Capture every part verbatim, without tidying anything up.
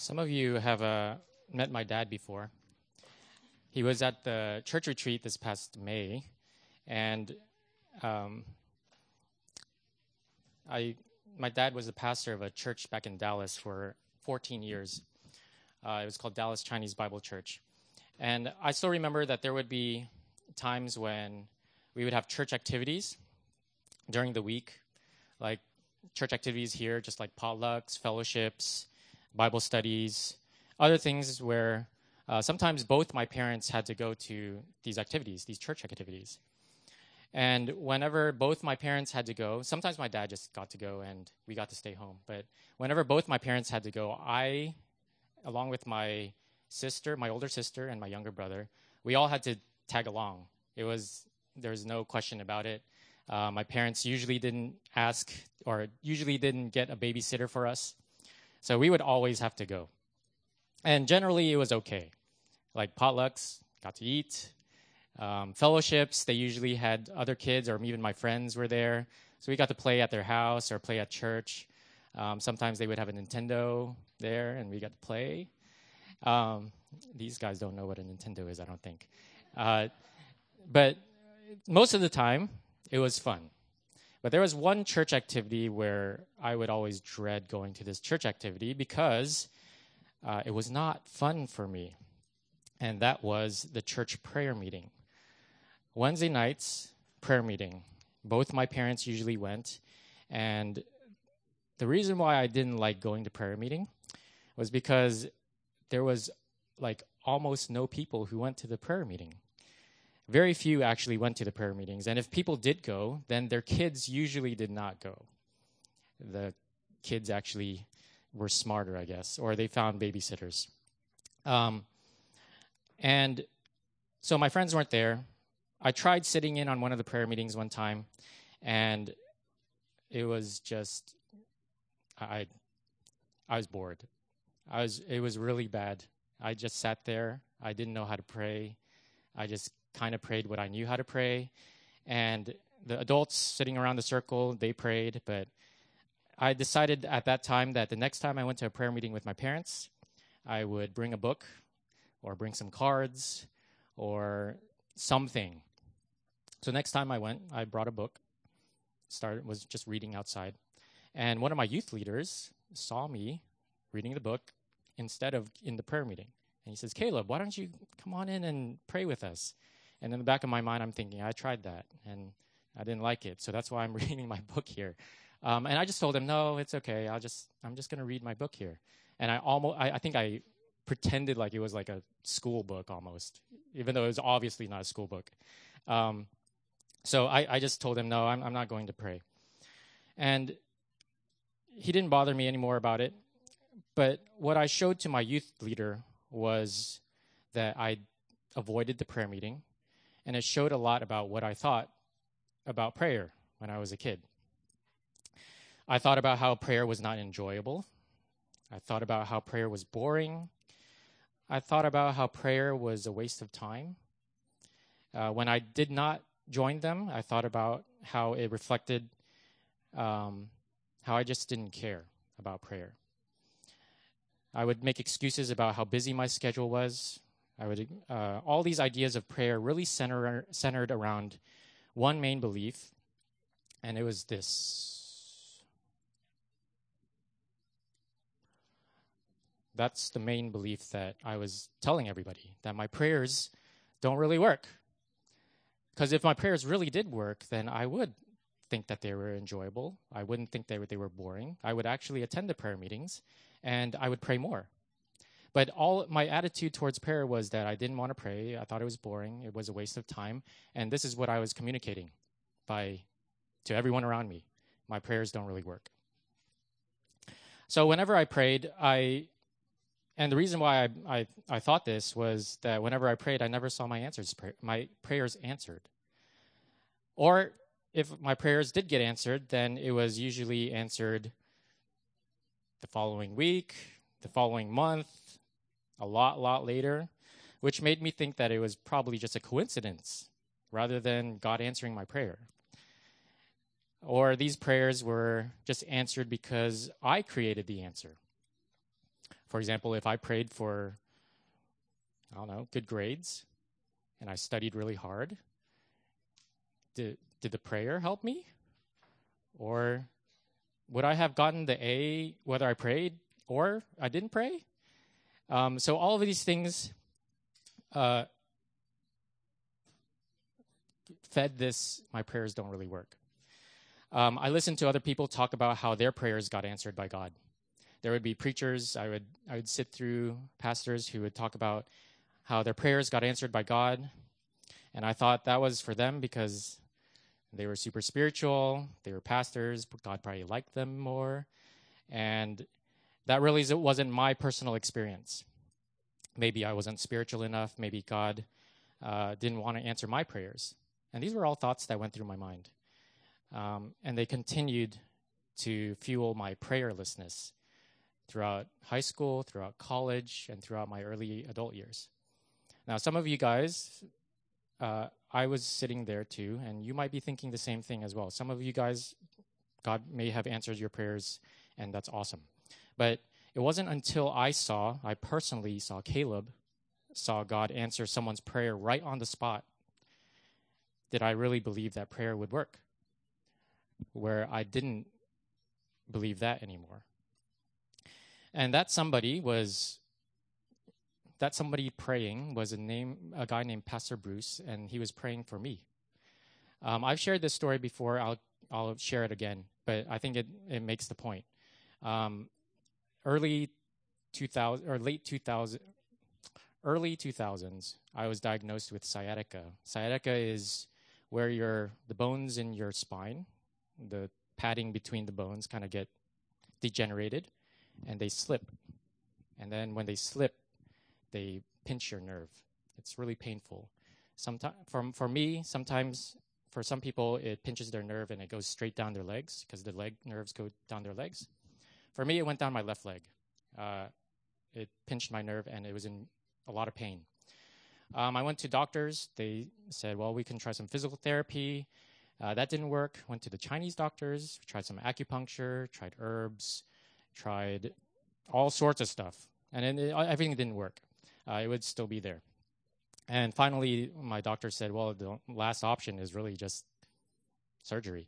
Some of you have uh, met my dad before. He was at the church retreat this past May, and um, I, my dad was the pastor of a church back in Dallas for fourteen years. Uh, it was called Dallas Chinese Bible Church. And I still remember that there would be times when we would have church activities during the week, like church activities here, just like potlucks, fellowships, Bible studies, other things where uh, sometimes both my parents had to go to these activities, these church activities. And whenever both my parents had to go, sometimes my dad just got to go and we got to stay home. But whenever both my parents had to go, I, along with my sister, my older sister, and my younger brother, we all had to tag along. It was, there was no question about it. Uh, my parents usually didn't ask or usually didn't get a babysitter for us. So we would always have to go. And generally it was okay. Like potlucks, got to eat. Um, fellowships, they usually had other kids or even my friends were there. So we got to play at their house or play at church. Um, sometimes they would have a Nintendo there and we got to play. Um, these guys don't know what a Nintendo is, I don't think. Uh, but most of the time, it was fun. But there was one church activity where I would always dread going to this church activity because uh, it was not fun for me. And that was the church prayer meeting. Wednesday nights, prayer meeting. Both my parents usually went. And the reason why I didn't like going to prayer meeting was because there was like almost no people who went to the prayer meeting. Very few actually went to the prayer meetings. And if people did go, then their kids usually did not go. The kids actually were smarter, I guess, or they found babysitters. Um, and so my friends weren't there. I tried sitting in on one of the prayer meetings one time, and it was just, I, I was bored. I was, it was really bad. I just sat there. I didn't know how to pray. I just kind of prayed what I knew how to pray. And the adults sitting around the circle, they prayed. But I decided at that time that the next time I went to a prayer meeting with my parents, I would bring a book or bring some cards or something. So next time I went, I brought a book, started was just reading outside. And one of my youth leaders saw me reading the book instead of in the prayer meeting. And he says, "Caleb, why don't you come on in and pray with us?" And in the back of my mind, I'm thinking, I tried that, and I didn't like it. So that's why I'm reading my book here. Um, and I just told him, no, it's okay. I'll just, I'm just going to read my book here. And I almost, I, I think I pretended like it was like a school book almost, even though it was obviously not a school book. Um, so I, I just told him, no, I'm, I'm not going to pray. And he didn't bother me anymore about it. But what I showed to my youth leader was that I avoided the prayer meeting, and it showed a lot about what I thought about prayer when I was a kid. I thought about how prayer was not enjoyable. I thought about how prayer was boring. I thought about how prayer was a waste of time. Uh, when I did not join them, I thought about how it reflected um, how I just didn't care about prayer. I would make excuses about how busy my schedule was. I would uh, all these ideas of prayer really center, centered around one main belief, and it was this. That's the main belief that I was telling everybody, that my prayers don't really work. Because if my prayers really did work, then I would think that they were enjoyable. I wouldn't think they were, they were boring. I would actually attend the prayer meetings, and I would pray more. But all my attitude towards prayer was that I didn't want to pray. I thought it was boring. It was a waste of time. And this is what I was communicating by to everyone around me. My prayers don't really work. So whenever I prayed, I, and the reason why I, I, I thought this was that whenever I prayed, I never saw my answers, my prayers answered. Or if my prayers did get answered, then it was usually answered the following week, the following month, a lot, lot later, which made me think that it was probably just a coincidence rather than God answering my prayer. Or these prayers were just answered because I created the answer. For example, if I prayed for, I don't know, good grades, and I studied really hard, did, did the prayer help me? Or would I have gotten the A whether I prayed or I didn't pray? Um, so all of these things uh, fed this, my prayers don't really work. Um, I listened to other people talk about how their prayers got answered by God. There would be preachers, I would I would sit through pastors who would talk about how their prayers got answered by God. And I thought that was for them because they were super spiritual, they were pastors, God probably liked them more. And that really wasn't my personal experience. Maybe I wasn't spiritual enough, maybe God uh, didn't want to answer my prayers. And these were all thoughts that went through my mind. Um, and they continued to fuel my prayerlessness throughout high school, throughout college, and throughout my early adult years. Now, some of you guys, uh, I was sitting there too, and you might be thinking the same thing as well. Some of you guys, God may have answered your prayers, and that's awesome. But it wasn't until I saw, I personally saw Caleb, saw God answer someone's prayer right on the spot, did I really believe that prayer would work, where I didn't believe that anymore. And that somebody was, that somebody praying was a name, a guy named Pastor Bruce, and he was praying for me. Um, I've shared this story before. I'll I'll share it again, but I think it, it makes the point. Um, early two thousand or late two thousand, early two thousands, I was diagnosed with sciatica. Sciatica is where your the bones in your spine, the padding between the bones, kind of get degenerated, and they slip. And then when they slip, they pinch your nerve. It's really painful. Sometimes, for for me, sometimes for some people, it pinches their nerve and it goes straight down their legs because the leg nerves go down their legs. For me, it went down my left leg. Uh, it pinched my nerve and it was in a lot of pain. Um, I went to doctors. They said, well, we can try some physical therapy. Uh, that didn't work. Went to the Chinese doctors, tried some acupuncture, tried herbs, tried all sorts of stuff. And it, everything didn't work. Uh, it would still be there. And finally, my doctor said, well, the last option is really just surgery.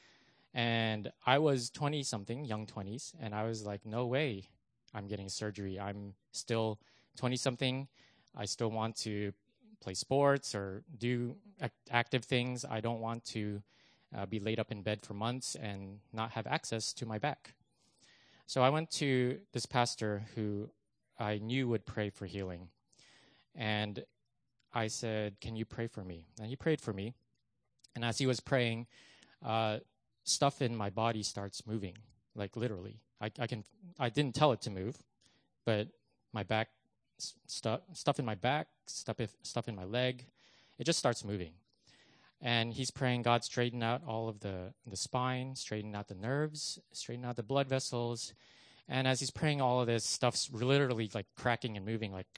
And I was twenty-something, young twenties, and I was like, no way I'm getting surgery. I'm still twenty-something. I still want to play sports or do act- active things. I don't want to uh, be laid up in bed for months and not have access to my back. So I went to this pastor who I knew would pray for healing. And I said, can you pray for me? And he prayed for me. And as he was praying, uh, stuff in my body starts moving, like literally. I, I can, I didn't tell it to move, but my back, stuff, stuff in my back, stuff, if, stuff in my leg, it just starts moving. And he's praying, God, straighten out all of the, the spine, straighten out the nerves, straighten out the blood vessels. And as he's praying, all of this stuff's literally like cracking and moving like,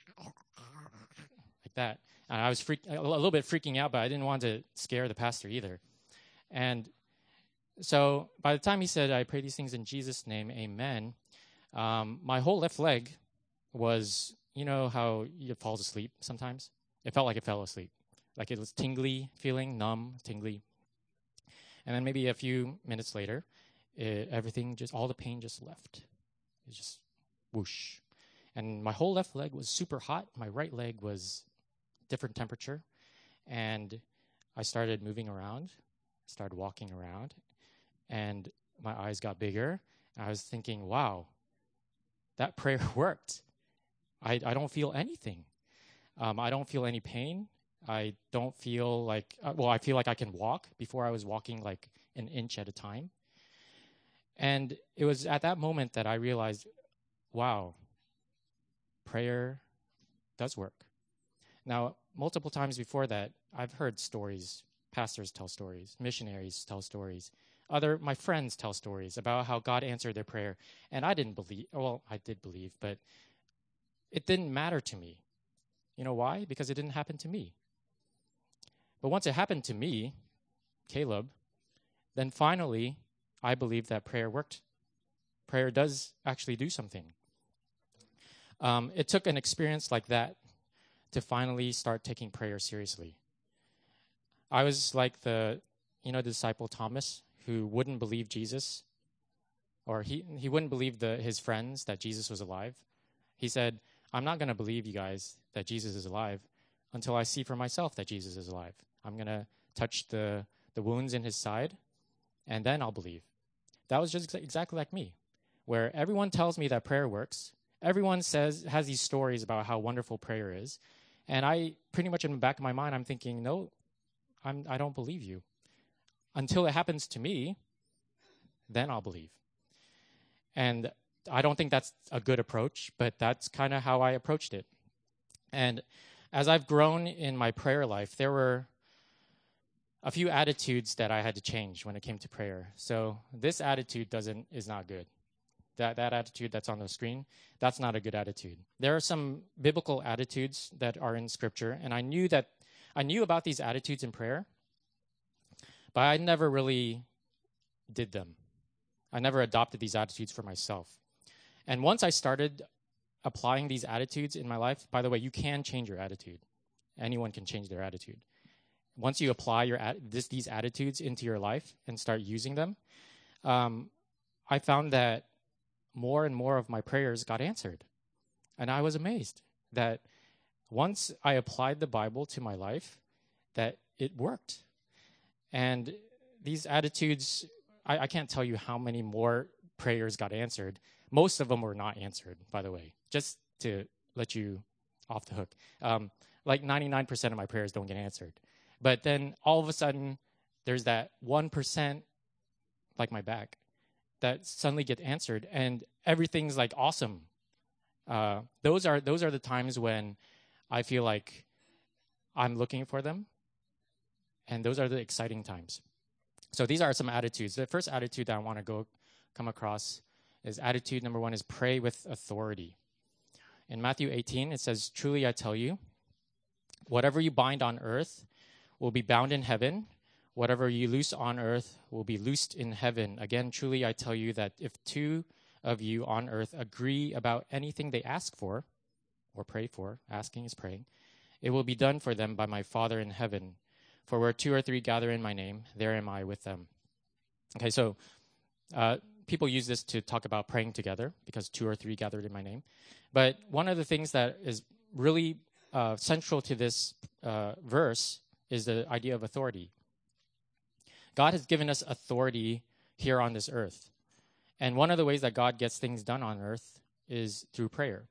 like that. And I was freak, a little bit freaking out, but I didn't want to scare the pastor either. And so by the time he said, I pray these things in Jesus' name, amen, um, my whole left leg was, you know how it falls asleep sometimes? It felt like it fell asleep. Like it was tingly feeling, numb, tingly. And then maybe a few minutes later, it, everything just, all the pain just left. It just whoosh. And my whole left leg was super hot. My right leg was different temperature. And I started moving around, started walking around, and my eyes got bigger. I was thinking, wow, that prayer worked. I, I don't feel anything. Um, I don't feel any pain. I don't feel like, uh, well, I feel like I can walk. Before I was walking like an inch at a time. And it was at that moment that I realized, wow, prayer does work. Now, multiple times before that, I've heard stories, pastors tell stories, missionaries tell stories, other my friends tell stories about how God answered their prayer. And I didn't believe, well, I did believe, but it didn't matter to me. You know why? Because it didn't happen to me. But once it happened to me, Caleb, then finally, I believe that prayer worked. Prayer does actually do something. Um, it took an experience like that to finally start taking prayer seriously. I was like the, you know, the disciple Thomas who wouldn't believe Jesus, or he, he wouldn't believe the, his friends that Jesus was alive. He said, I'm not going to believe you guys that Jesus is alive until I see for myself that Jesus is alive. I'm going to touch the, the wounds in his side, and then I'll believe. That was just exactly like me, where everyone tells me that prayer works. Everyone says, has these stories about how wonderful prayer is. And I, pretty much in the back of my mind, I'm thinking, no, I'm, I don't believe you. Until it happens to me, then I'll believe. And I don't think that's a good approach, but that's kind of how I approached it. And as I've grown in my prayer life, there were a few attitudes that I had to change when it came to prayer. So this attitude doesn't is not good. That that attitude that's on the screen, that's not a good attitude. There are some biblical attitudes that are in Scripture, and I knew that I knew about these attitudes in prayer, but I never really did them. I never adopted these attitudes for myself. And once I started applying these attitudes in my life, by the way, you can change your attitude. Anyone can change their attitude. Once you apply your this, these attitudes into your life and start using them, um, I found that more and more of my prayers got answered. And I was amazed that once I applied the Bible to my life, that it worked. And these attitudes, I, I can't tell you how many more prayers got answered. Most of them were not answered, by the way, just to let you off the hook. Um, like ninety-nine percent of my prayers don't get answered. But then all of a sudden, there's that one percent, like my back, that suddenly get answered, and everything's like awesome. Uh, those are those are the times when I feel like I'm looking for them, and those are the exciting times. So these are some attitudes. The first attitude that I want to go come across is attitude number one is pray with authority. In Matthew eighteen, it says, "Truly I tell you, whatever you bind on earth will be bound in heaven. Whatever you loose on earth will be loosed in heaven. Again, truly I tell you that if two of you on earth agree about anything they ask for, or pray for, asking is praying, it will be done for them by my Father in heaven. For where two or three gather in my name, there am I with them." Okay, so uh, people use this to talk about praying together, because two or three gathered in my name. But one of the things that is really uh, central to this uh, verse is the idea of authority. God has given us authority here on this earth. And one of the ways that God gets things done on earth is through prayer.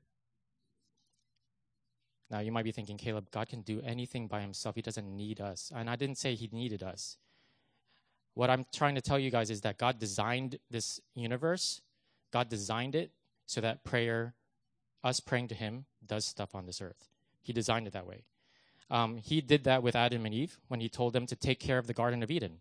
Now, you might be thinking, Caleb, God can do anything by himself. He doesn't need us. And I didn't say he needed us. What I'm trying to tell you guys is that God designed this universe. God designed it so that prayer, us praying to him, does stuff on this earth. He designed it that way. Um, he did that with Adam and Eve when he told them to take care of the Garden of Eden.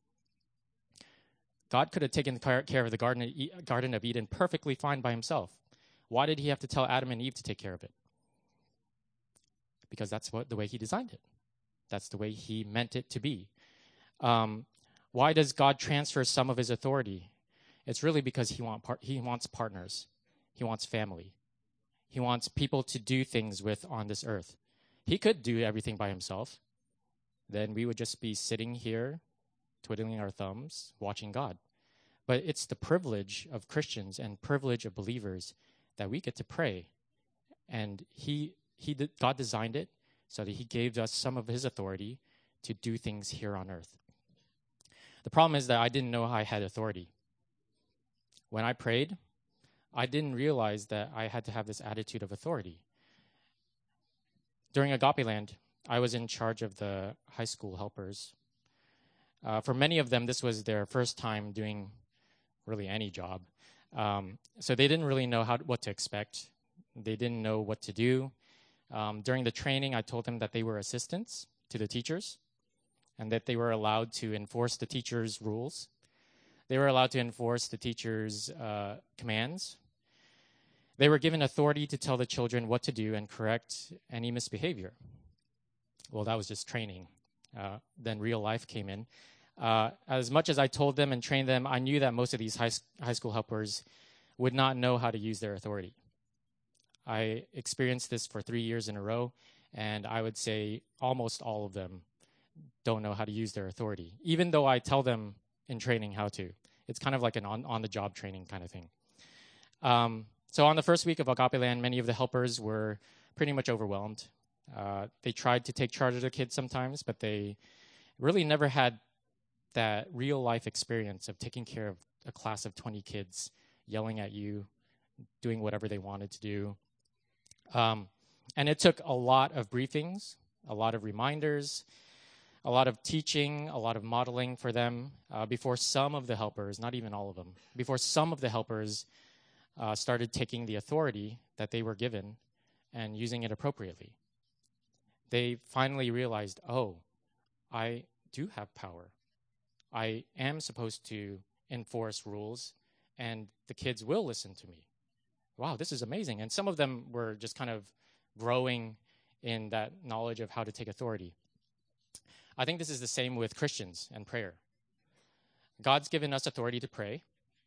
God could have taken care of the Garden of Eden perfectly fine by himself. Why did he have to tell Adam and Eve to take care of it? Because that's what the way he designed it. That's the way he meant it to be. Um, why does God transfer some of his authority? It's really because he, want par- he wants partners. He wants family. He wants people to do things with on this earth. He could do everything by himself. Then we would just be sitting here, twiddling our thumbs, watching God. But it's the privilege of Christians and privilege of believers that we get to pray. And he, he, God designed it so that he gave us some of his authority to do things here on earth. The problem is that I didn't know I had authority. When I prayed, I didn't realize that I had to have this attitude of authority. During Agape Land, I was in charge of the high school helpers. Uh, for many of them, this was their first time doing really any job. Um, so they didn't really know how what to expect. They didn't know what to do. Um, during the training, I told them that they were assistants to the teachers and that they were allowed to enforce the teacher's rules. They were allowed to enforce the teacher's uh, commands. They were given authority to tell the children what to do and correct any misbehavior. Well, that was just training. Uh, then real life came in. Uh, as much as I told them and trained them, I knew that most of these high, high school helpers would not know how to use their authority. I experienced this for three years in a row, and I would say almost all of them don't know how to use their authority, even though I tell them in training how to. It's kind of like an on, on-the-job training kind of thing. Um, so on the first week of Agape Land, many of the helpers were pretty much overwhelmed. Uh, they tried to take charge of the kids sometimes, but they really never had that real-life experience of taking care of a class of twenty kids, yelling at you, doing whatever they wanted to do. Um, and it took a lot of briefings, a lot of reminders, a lot of teaching, a lot of modeling for them uh, before some of the helpers, not even all of them, before some of the helpers uh, started taking the authority that they were given and using it appropriately. They finally realized, oh, I do have power. I am supposed to enforce rules, and the kids will listen to me. Wow, this is amazing. And some of them were just kind of growing in that knowledge of how to take authority. I think this is the same with Christians and prayer. God's given us authority to pray.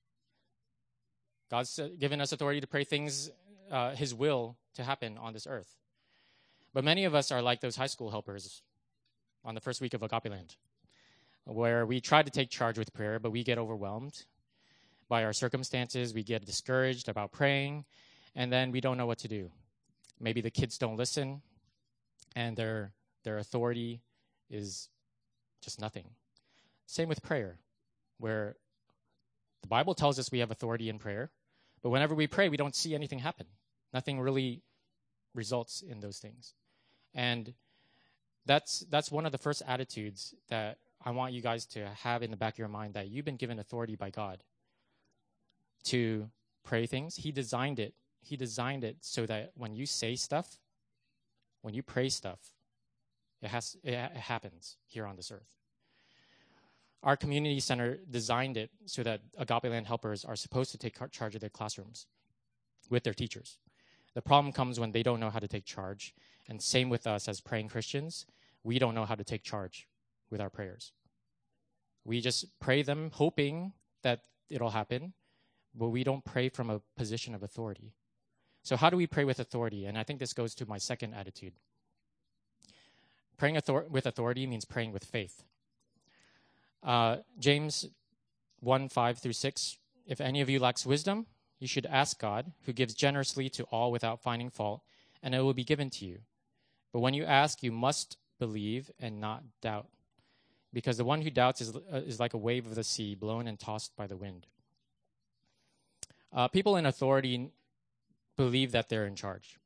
God's given us authority to pray things, uh, his will to happen on this earth. But many of us are like those high school helpers on the first week of Agape Land, where we try to take charge with prayer, but we get overwhelmed by our circumstances. We get discouraged about praying, and then we don't know what to do. Maybe the kids don't listen, and their their authority is just nothing. Same with prayer, where the Bible tells us we have authority in prayer, but whenever we pray, we don't see anything happen. Nothing really results in those things. And that's that's one of the first attitudes that I want you guys to have in the back of your mind, that you've been given authority by God to pray things. He designed it. He designed it so that when you say stuff, when you pray stuff, it has it happens here on this earth. Our community center designed it so that Agape Land helpers are supposed to take charge of their classrooms with their teachers. The problem comes when they don't know how to take charge. And same with us as praying Christians. We don't know how to take charge with our prayers. We just pray them hoping that it'll happen, but we don't pray from a position of authority. So how do we pray with authority? And I think this goes to my second attitude. Praying author- with authority means praying with faith. Uh, James one, five through six, if any of you lacks wisdom, you should ask God, who gives generously to all without finding fault, and it will be given to you. But when you ask, you must believe and not doubt, because the one who doubts is, uh, is like a wave of the sea, blown and tossed by the wind. Uh, people in authority believe that they're in charge,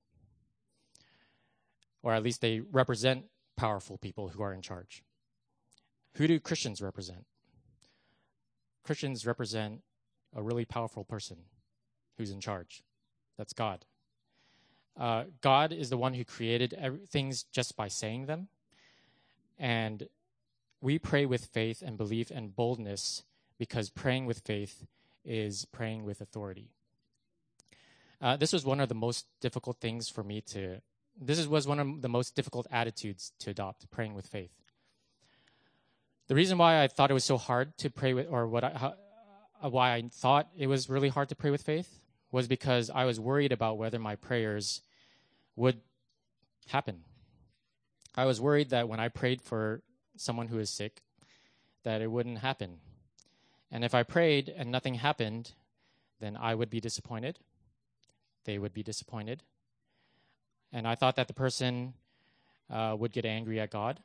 or at least they represent powerful people who are in charge. Who do Christians represent? Christians represent a really powerful person who's in charge. That's God. Uh, God is the one who created every, things just by saying them. And we pray with faith and belief and boldness because praying with faith is praying with authority. Uh, this was one of the most difficult things for me to, this is, was one of the most difficult attitudes to adopt, praying with faith. The reason why I thought it was so hard to pray with, or what I, how, uh, why I thought it was really hard to pray with faith, was because I was worried about whether my prayers would happen. I was worried that when I prayed for someone who is sick, that it wouldn't happen. And if I prayed and nothing happened, then I would be disappointed. They would be disappointed. And I thought that the person uh, would get angry at God.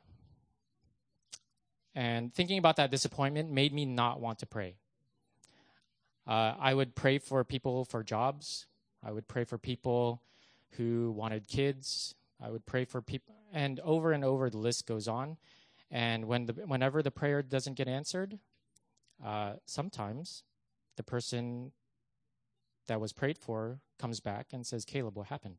And thinking about that disappointment made me not want to pray. Uh, I would pray for people for jobs. I would pray for people who wanted kids. I would pray for people, and over and over the list goes on. And when the, whenever the prayer doesn't get answered, uh, sometimes the person that was prayed for comes back and says, "Caleb, what happened?"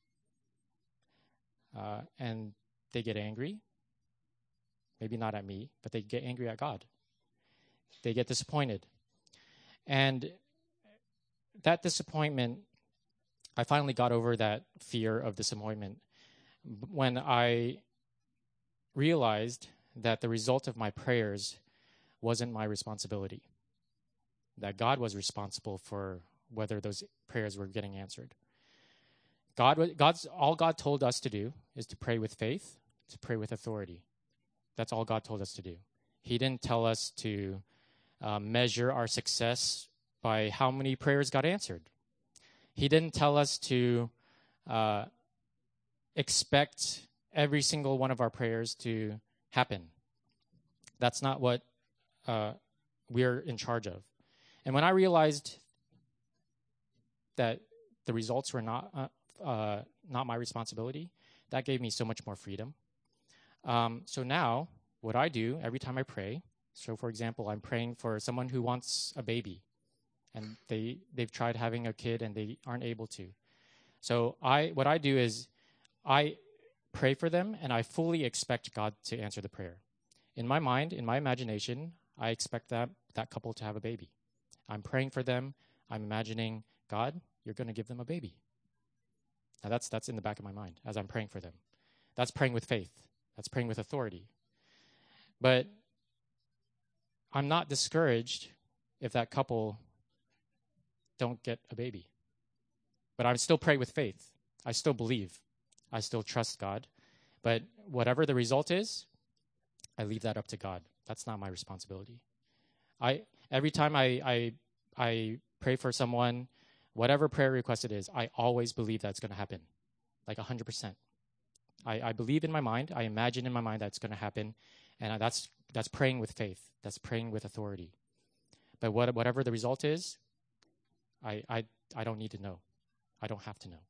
Uh, and they get angry. Maybe not at me, but they get angry at God. They get disappointed. And that disappointment, I finally got over that fear of disappointment when I realized that the result of my prayers wasn't my responsibility, that God was responsible for whether those prayers were getting answered. God, God's all God told us to do is to pray with faith, to pray with authority. That's all God told us to do. He didn't tell us to uh, measure our success by how many prayers got answered. He didn't tell us to uh, expect every single one of our prayers to happen. That's not what uh, we're in charge of. And when I realized that the results were not uh, uh, not my responsibility, that gave me so much more freedom. Um, so now, what I do every time I pray, so for example, I'm praying for someone who wants a baby, and they, they've tried having a kid and they aren't able to. So I what I do is I pray for them, and I fully expect God to answer the prayer. In my mind, in my imagination, I expect that, that couple to have a baby. I'm praying for them. I'm imagining, God, you're going to give them a baby. Now that's that's in the back of my mind as I'm praying for them. That's praying with faith. That's praying with authority. But I'm not discouraged if that couple don't get a baby. But I still pray with faith. I still believe. I still trust God. But whatever the result is, I leave that up to God. That's not my responsibility. I every time I I, I pray for someone, whatever prayer request it is, I always believe that's going to happen, like one hundred percent. I, I believe in my mind. I imagine in my mind that's going to happen, and that's that's praying with faith. That's praying with authority. But what, whatever the result is, I, I I don't need to know. I don't have to know.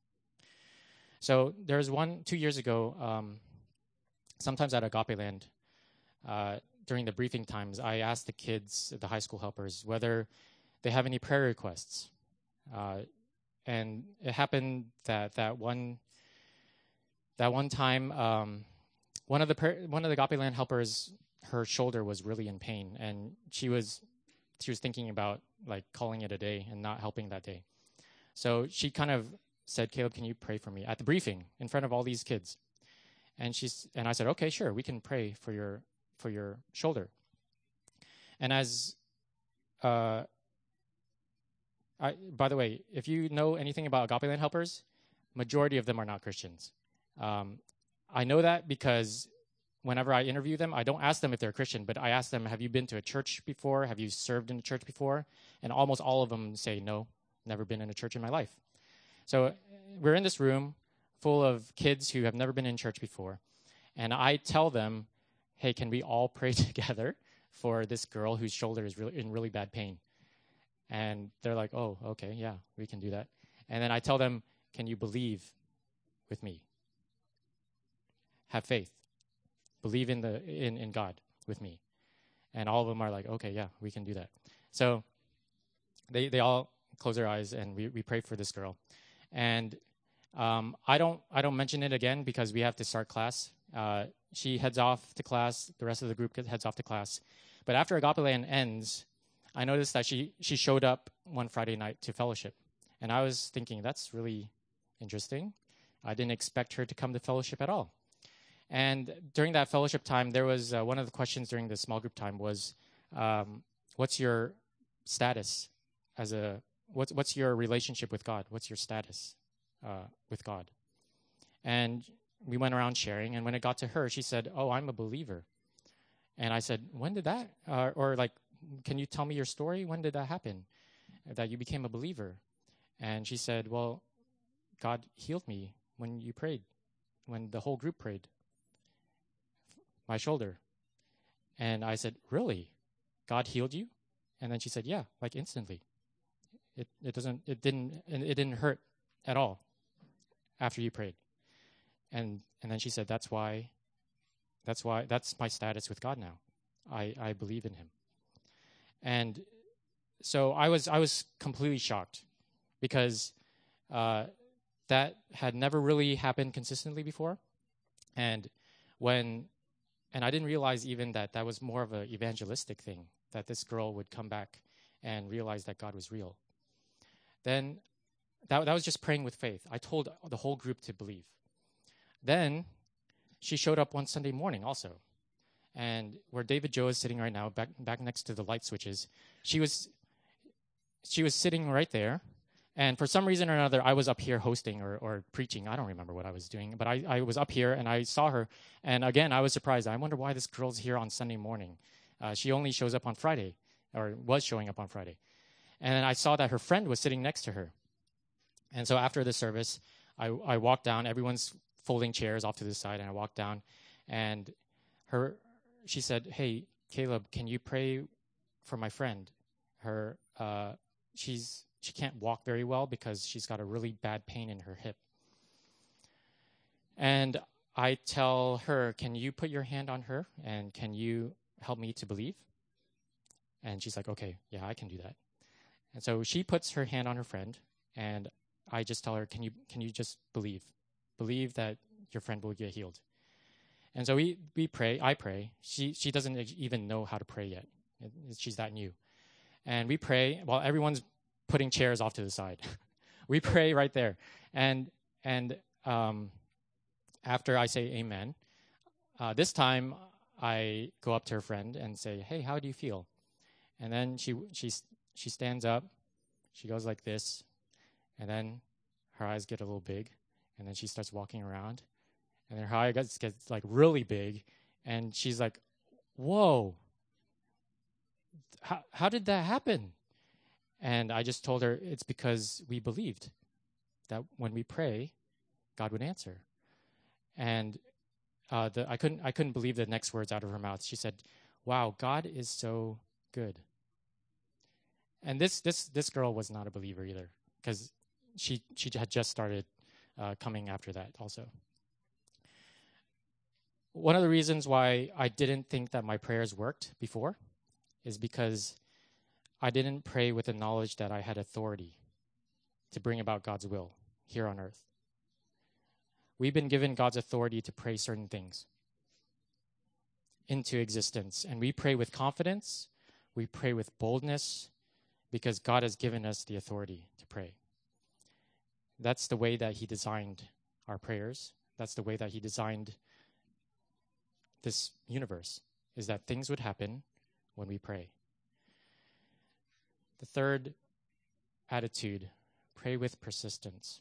So there's one, two years ago, um, sometimes at Agape Land, uh, during the briefing times, I asked the kids, the high school helpers, whether they have any prayer requests. Uh, and it happened that that one that one time, um, one of the pra- one of the Agape Land helpers, her shoulder was really in pain, and she was she was thinking about like calling it a day and not helping that day. So she kind of said, "Caleb, can you pray for me?" at the briefing in front of all these kids. And she's and I said, "Okay, sure, we can pray for your for your shoulder." And as uh, I, by the way, if you know anything about Agape Land helpers, majority of them are not Christians. Um, I know that because whenever I interview them, I don't ask them if they're Christian, but I ask them, have you been to a church before? Have you served in a church before? And almost all of them say, no, never been in a church in my life. So we're in this room full of kids who have never been in church before. And I tell them, hey, can we all pray together for this girl whose shoulder is really, in really bad pain? And they're like, oh, okay, yeah, we can do that. And then I tell them, can you believe with me? Have faith. Believe in the in, in God with me. And all of them are like, okay, yeah, we can do that. So they they all close their eyes, and we, we pray for this girl. And um, I don't I don't mention it again because we have to start class. Uh, she heads off to class. The rest of the group heads off to class. But after Agape Land ends, I noticed that she, she showed up one Friday night to fellowship. And I was thinking, that's really interesting. I didn't expect her to come to fellowship at all. And during that fellowship time, there was uh, one of the questions during the small group time was, um, what's your status as a, what's, what's your relationship with God? What's your status uh, with God? And we went around sharing, and when it got to her, she said, oh, I'm a believer. And I said, when did that, uh, or like, can you tell me your story? When did that happen, that you became a believer? And she said, well, God healed me when you prayed, when the whole group prayed, my shoulder. And I said, really? God healed you? And then she said, yeah, like instantly. It it doesn't, it didn't, it didn't hurt at all after you prayed. And and then she said, that's why, that's why, that's my status with God now. I, I believe in him. And so I was I was completely shocked because uh, that had never really happened consistently before. And when and I didn't realize even that that was more of an evangelistic thing, that this girl would come back and realize that God was real. Then that that was just praying with faith. I told the whole group to believe. Then she showed up one Sunday morning also. And where David Joe is sitting right now, back back next to the light switches, she was she was sitting right there, And for some reason or another, I was up here hosting or, or preaching. I don't remember what I was doing, but I, I was up here and I saw her. And again, I was surprised. I wonder why this girl's here on Sunday morning. Uh, she only shows up on Friday, or was showing up on Friday. And I saw that her friend was sitting next to her. And so after the service, I, I walked down. Everyone's folding chairs off to the side, and I walked down. And her, she said, "Hey, Caleb, can you pray for my friend? Her, uh, she's she can't walk very well because she's got a really bad pain in her hip." And I tell her, "Can you put your hand on her, and can you help me to believe?" And she's like, "Okay, yeah, I can do that." And so she puts her hand on her friend, and I just tell her, "Can you can you just believe, believe that your friend will get healed?" And so we we pray. I pray. She she doesn't even know how to pray yet. She's that new. And we pray while everyone's putting chairs off to the side. We pray right there. And and um, after I say amen, uh, this time I go up to her friend and say, "Hey, how do you feel?" And then she she she stands up. She goes like this, and then her eyes get a little big, and then she starts walking around, and then her eyes gets, gets like really big, and she's like, "Whoa, how how did that happen?" And I just told her it's because we believed that when we pray, God would answer. And uh, the, I couldn't I couldn't believe the next words out of her mouth. She said, "Wow, God is so good." And this this this girl was not a believer either, because she she had just started uh, coming after that also. One of the reasons why I didn't think that my prayers worked before is because I didn't pray with the knowledge that I had authority to bring about God's will here on earth. We've been given God's authority to pray certain things into existence, and we pray with confidence, we pray with boldness, because God has given us the authority to pray. That's the way that he designed our prayers. That's the way that he designed this universe, is that things would happen when we pray. The third attitude, pray with persistence.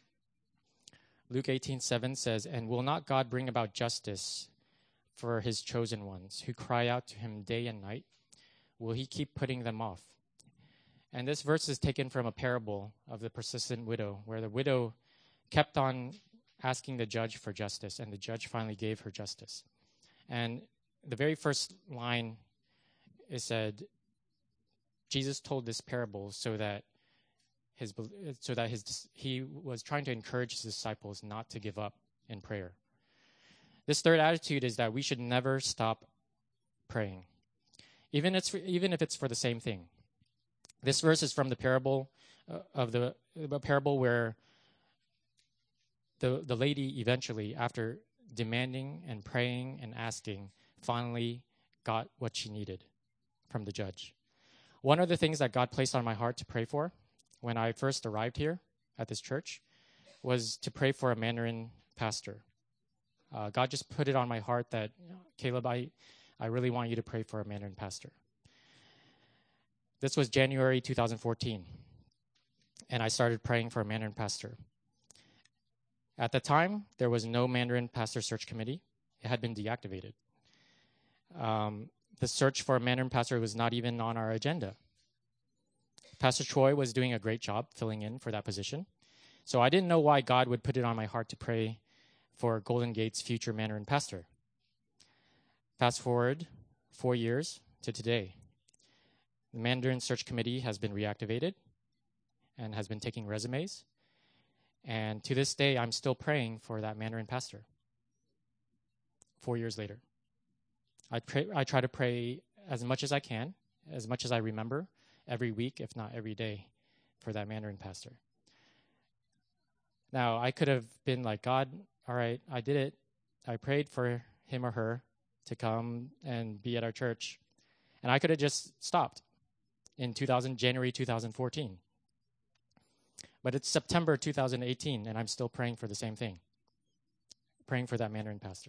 Luke eighteen seven says, "And will not God bring about justice for his chosen ones who cry out to him day and night? Will he keep putting them off?" And this verse is taken from a parable of the persistent widow, where the widow kept on asking the judge for justice, and the judge finally gave her justice. And the very first line is said, Jesus told this parable so that his so that his he was trying to encourage his disciples not to give up in prayer. This third attitude is that we should never stop praying, even it's for, even if it's for the same thing. This verse is from the parable uh, of the a parable where the the lady eventually, after demanding and praying and asking, finally got what she needed from the judge. One of the things that God placed on my heart to pray for when I first arrived here at this church was to pray for a Mandarin pastor. Uh, God just put it on my heart that, Caleb, I, I really want you to pray for a Mandarin pastor. This was January two thousand fourteen, and I started praying for a Mandarin pastor. At the time, there was no Mandarin pastor search committee. It had been deactivated. Um, the search for a Mandarin pastor was not even on our agenda. Pastor Choi was doing a great job filling in for that position. So I didn't know why God would put it on my heart to pray for Golden Gate's future Mandarin pastor. Fast forward four years to today. The Mandarin Search Committee has been reactivated and has been taking resumes. And to this day, I'm still praying for that Mandarin pastor. Four years later. I pray, I try to pray as much as I can, as much as I remember, every week, if not every day, for that Mandarin pastor. Now, I could have been like, God, all right, I did it. I prayed for him or her to come and be at our church. And I could have just stopped in two thousand, January two thousand fourteen. But it's September two thousand eighteen, and I'm still praying for the same thing, praying for that Mandarin pastor.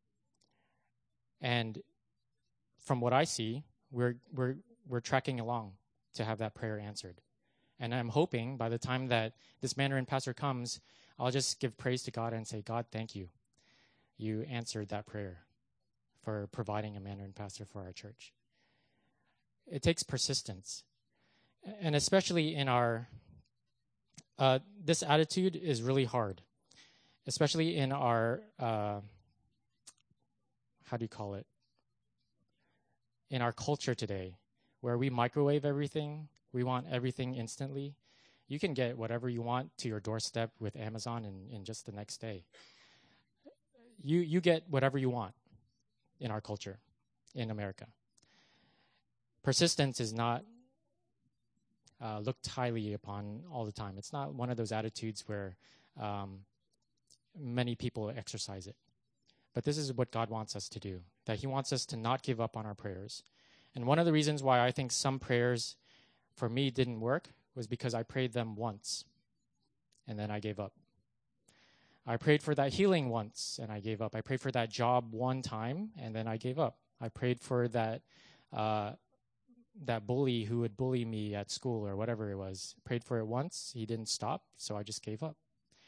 And from what I see, we're we're we're tracking along to have that prayer answered. And I'm hoping by the time that this Mandarin pastor comes, I'll just give praise to God and say, God, thank you. You answered that prayer for providing a Mandarin pastor for our church. It takes persistence. And especially in our, uh, this attitude is really hard, especially in our, uh, how do you call it? In our culture today, where we microwave everything, we want everything instantly. You can get whatever you want to your doorstep with Amazon in, in just the next day. You you get whatever you want in our culture, in America. Persistence is not uh, looked highly upon all the time. It's not one of those attitudes where um, many people exercise it. But this is what God wants us to do, that he wants us to not give up on our prayers. And one of the reasons why I think some prayers for me didn't work was because I prayed them once, and then I gave up. I prayed for that healing once, and I gave up. I prayed for that job one time, and then I gave up. I prayed for that uh, that bully who would bully me at school or whatever it was. Prayed for it once. He didn't stop, so I just gave up.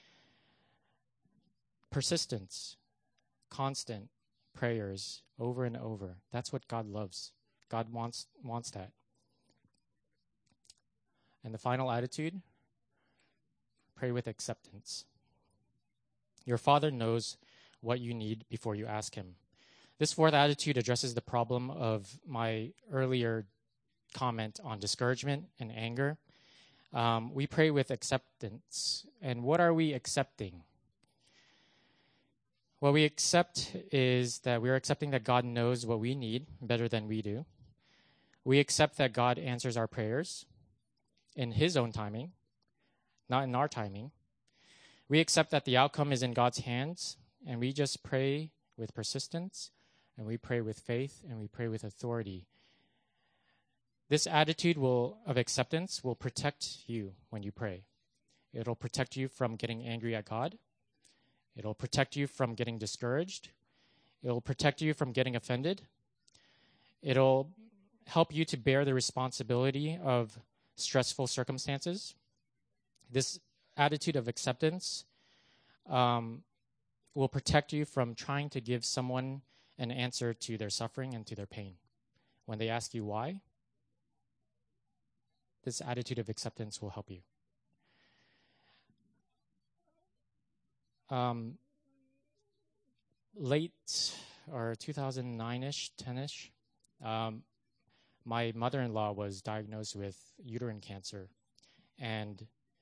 Persistence, constant prayers over and over. That's what God loves. God wants wants that. And the final attitude, pray with acceptance. Your Father knows what you need before you ask him. This fourth attitude addresses the problem of my earlier comment on discouragement and anger. Um, we pray with acceptance. And what are we accepting? What we accept is that we're accepting that God knows what we need better than we do. We accept that God answers our prayers in his own timing, not in our timing. We accept that the outcome is in God's hands, and we just pray with persistence, and we pray with faith, and we pray with authority. This attitude will of acceptance will protect you when you pray. It'll protect you from getting angry at God. It'll protect you from getting discouraged. It'll protect you from getting offended. It'll help you to bear the responsibility of stressful circumstances. This attitude of acceptance um, will protect you from trying to give someone an answer to their suffering and to their pain. When they ask you why, this attitude of acceptance will help you. Um, late, or two thousand nine-ish, ten-ish, um, my mother-in-law was diagnosed with uterine cancer. And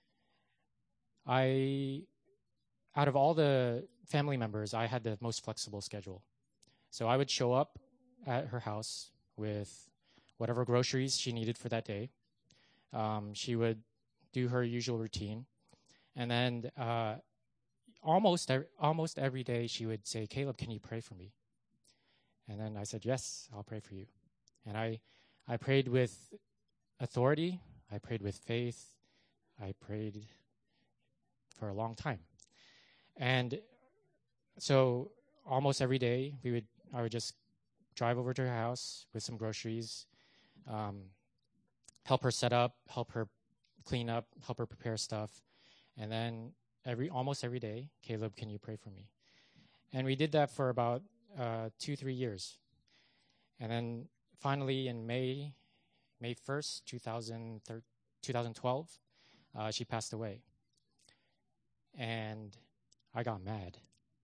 I, out of all the family members, I had the most flexible schedule. So I would show up at her house with whatever groceries she needed for that day. Um, she would do her usual routine. And then uh, almost, almost every day she would say, Caleb, can you pray for me? And then I said, yes, I'll pray for you. And I, I prayed with authority. I prayed with faith. I prayed for a long time. And so almost every day we would I would just drive over to her house with some groceries, um, help her set up, help her clean up, help her prepare stuff. And then every almost every day, Caleb, can you pray for me? And we did that for about uh, two, three years. And then finally in May, May first, two thousand twelve, uh, she passed away. And I got mad.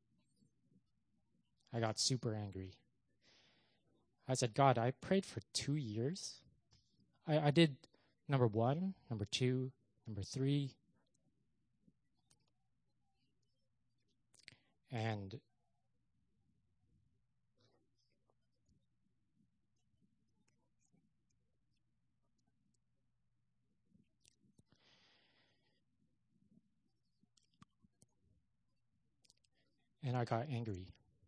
I got super angry. I said, God, I prayed for two years. I, I did number one, number two, number three. And and I got angry.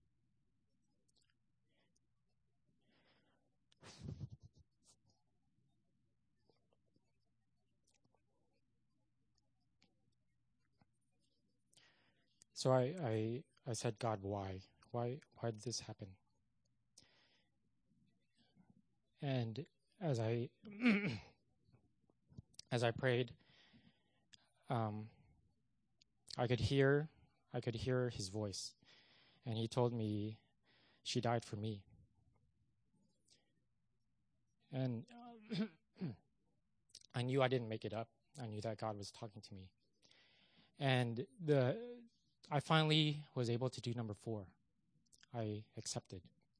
So I, I, I said, God, why? Why, why did this happen? And as I, as I prayed, um, I could hear, I could hear his voice, and he told me, "She died for me." And I knew I didn't make it up. I knew that God was talking to me. And the I finally was able to do number four. I accepted.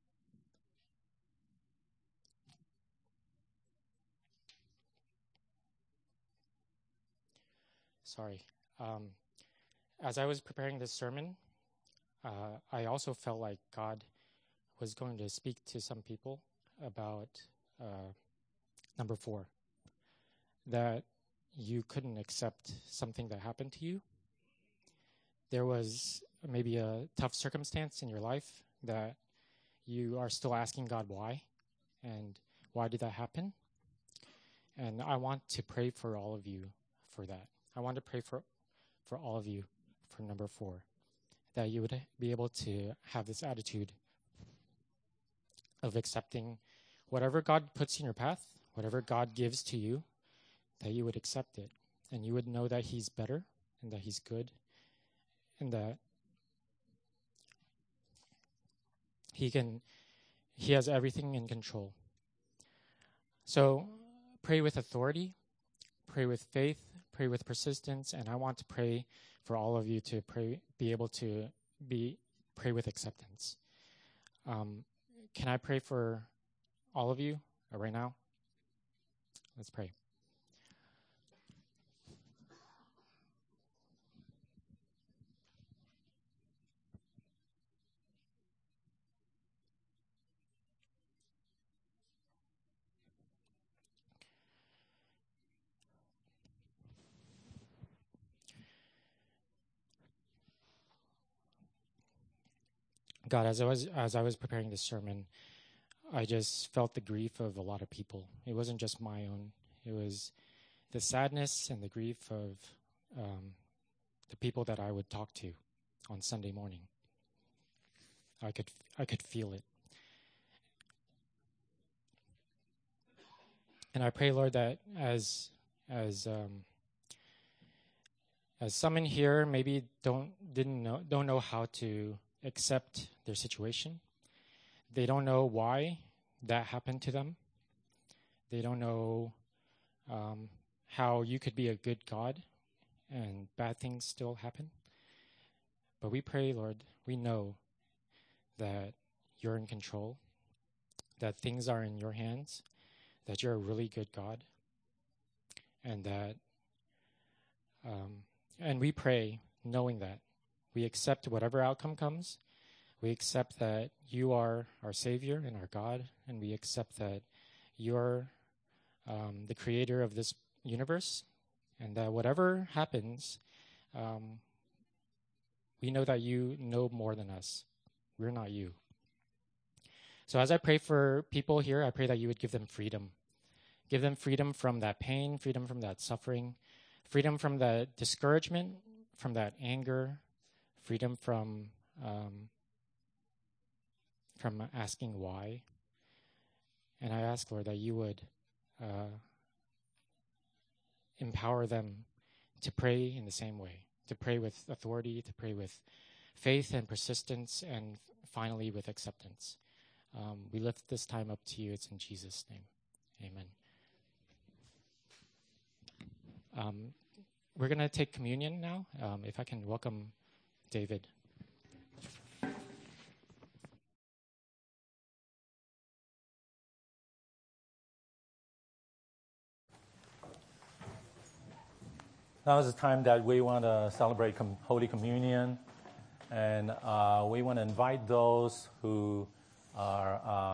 Sorry. Um, as I was preparing this sermon, uh, I also felt like God was going to speak to some people about uh, number four, that you couldn't accept something that happened to you. There was maybe a tough circumstance in your life that you are still asking God why, and why did that happen? And I want to pray for all of you for that. I want to pray for for all of you for number four, that you would be able to have this attitude of accepting whatever God puts in your path, whatever God gives to you, that you would accept it, and you would know that he's better and that he's good and that he can he has everything in control. So pray with authority, pray with faith, pray with persistence, and I want to pray for all of you to pray, be able to be pray with acceptance. Um, can I pray for all of you right now? Let's pray. God, as I was as I was preparing this sermon, I just felt the grief of a lot of people. It wasn't just my own. It was the sadness and the grief of um, the people that I would talk to on Sunday morning. I could I could feel it. And I pray, Lord, that as as um, as some in here maybe don't didn't know don't know how to accept their situation. They don't know why that happened to them. They don't know um, how you could be a good God and bad things still happen. But we pray, Lord, we know that you're in control, that things are in your hands, that you're a really good God, and that, um, and we pray knowing that. We accept whatever outcome comes. We accept that you are our Savior and our God, and we accept that you're um, the creator of this universe, and that whatever happens, um, we know that you know more than us. We're not you. So as I pray for people here, I pray that you would give them freedom. Give them freedom from that pain, freedom from that suffering, freedom from that discouragement, from that anger, freedom from um, from asking why. And I ask, Lord, that you would uh, empower them to pray in the same way, to pray with authority, to pray with faith and persistence, and finally with acceptance. Um, we lift this time up to you. It's in Jesus' name. Amen. Um, we're going to take communion now. Um, if I can welcome David. Now is the time that we want to celebrate com- Holy Communion, and uh, we want to invite those who are uh,